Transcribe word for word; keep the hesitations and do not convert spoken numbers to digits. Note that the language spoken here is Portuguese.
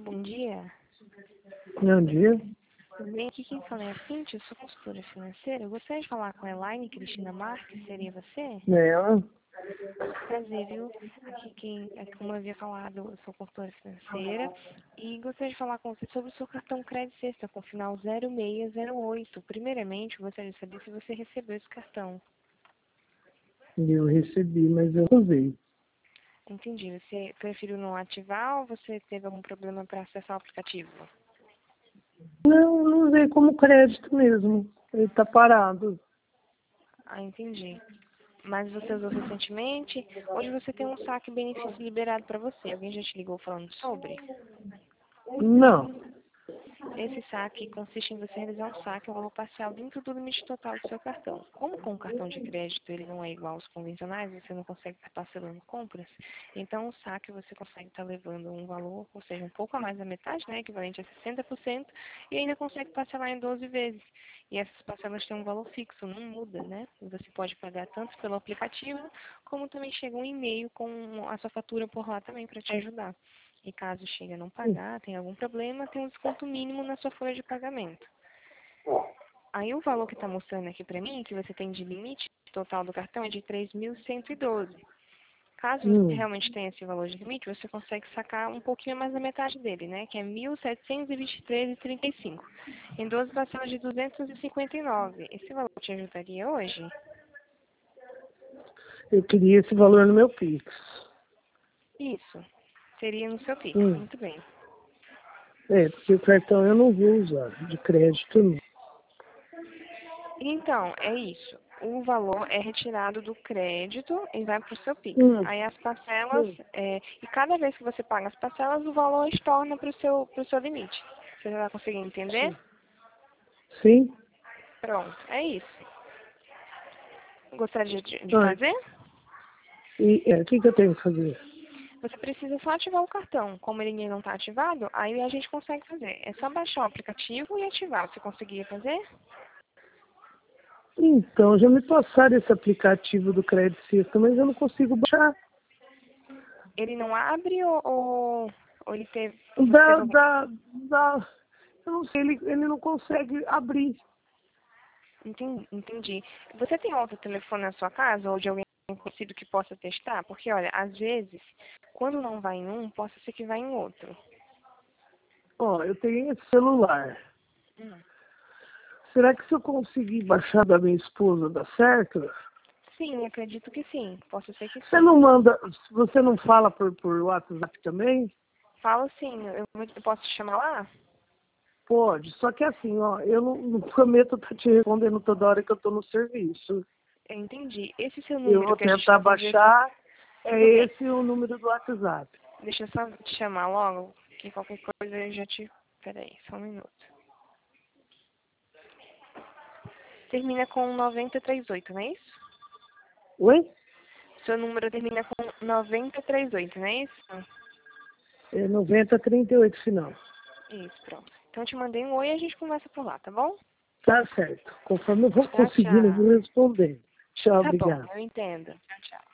bom dia. Bom dia. Tudo bem? Aqui quem fala é a Cintia, eu sou consultora financeira. Eu gostaria de falar com a Elaine Cristina Marques, seria você? Ela? Prazer, viu? Aqui quem, é como eu havia falado, eu sou consultora financeira e gostaria de falar com você sobre o seu cartão Crédito Sexta com final zero seis zero oito. Primeiramente, eu gostaria de saber se você recebeu esse cartão. Eu recebi, mas eu não usei. Entendi. Você preferiu não ativar ou você teve algum problema para acessar o aplicativo? Não, não usei como crédito mesmo. Ele tá parado. Ah, entendi. Mas você usou recentemente? Hoje você tem um saque benefício liberado para você. Alguém já te ligou falando sobre? Não. Esse saque consiste em você realizar um saque ao valor parcial dentro do limite total do seu cartão. Como com o cartão de crédito ele não é igual aos convencionais, você não consegue estar parcelando compras, então o saque você consegue estar levando um valor, ou seja, um pouco a mais da metade, né, equivalente a sessenta por cento, e ainda consegue parcelar em doze vezes. E essas parcelas têm um valor fixo, não muda, né? Você pode pagar tanto pelo aplicativo, como também chega um e-mail com a sua fatura por lá também para te ajudar. E caso chegue a não pagar, tem algum problema, tem um desconto mínimo na sua folha de pagamento. Aí o valor que está mostrando aqui para mim, que você tem de limite total do cartão, é de três mil cento e doze. Caso você Hum. realmente tenha esse valor de limite, você consegue sacar um pouquinho mais da metade dele, né? Que é mil setecentos e vinte e três reais e trinta e cinco centavos. Em doze parcelas de duzentos e cinquenta e nove reais. Esse valor te ajudaria hoje? Eu queria esse valor no meu Pix. Isso. Seria no seu Pix. Hum. Muito bem. É, porque o cartão eu não vou usar. De crédito não. Então, é isso. O valor é retirado do crédito e vai para o seu Pix. Hum. Aí as parcelas, é, e cada vez que você paga as parcelas, o valor estorna para o seu, pro seu limite. Você já vai conseguir entender? Sim. Sim? Pronto, é isso. Gostaria de, de Ah, fazer? e é, o que, que eu tenho que fazer? Você precisa só ativar o cartão. Como ele ainda não está ativado, aí a gente consegue fazer. É só baixar o aplicativo e ativar. Você conseguiria fazer? Então, já me passaram esse aplicativo do Crédito Sexta, mas eu não consigo baixar. Ele não abre ou, ou, ou ele teve, você Dá, teve algum... dá, dá. Eu não sei, ele, ele não consegue abrir. Entendi, entendi. Você tem outro telefone na sua casa ou de alguém conhecido que possa testar? Porque, olha, às vezes, quando não vai em um, possa ser que vá em outro. Ó, eu tenho esse celular. Hum. Será que se eu conseguir baixar da minha esposa dá certo? Sim, acredito que sim. Possa ser que Você sim. não manda, você não fala por, por WhatsApp também? Fala sim. Eu, eu posso te chamar lá? Pode, só que assim, ó, eu não, não prometo estar te respondendo toda hora que eu estou no serviço. Eu entendi. Esse seu Eu número vou que a gente tentar está conversando... baixar, é Tudo bem. esse o número do WhatsApp. Deixa eu só te chamar logo, que qualquer coisa eu já te... Peraí, só um minuto. Termina com noventa e trinta e oito, não é isso? Oi? Seu número termina com noventa e trinta e oito, não é isso? É noventa trinta e oito final. Isso, pronto. Então eu te mandei um oi e a gente conversa por lá, tá bom? Tá certo. Conforme eu vou Tchau, conseguindo, eu tchau. vou responder. Tchau, Tá bom, obrigado. eu entendo. Tchau, tchau.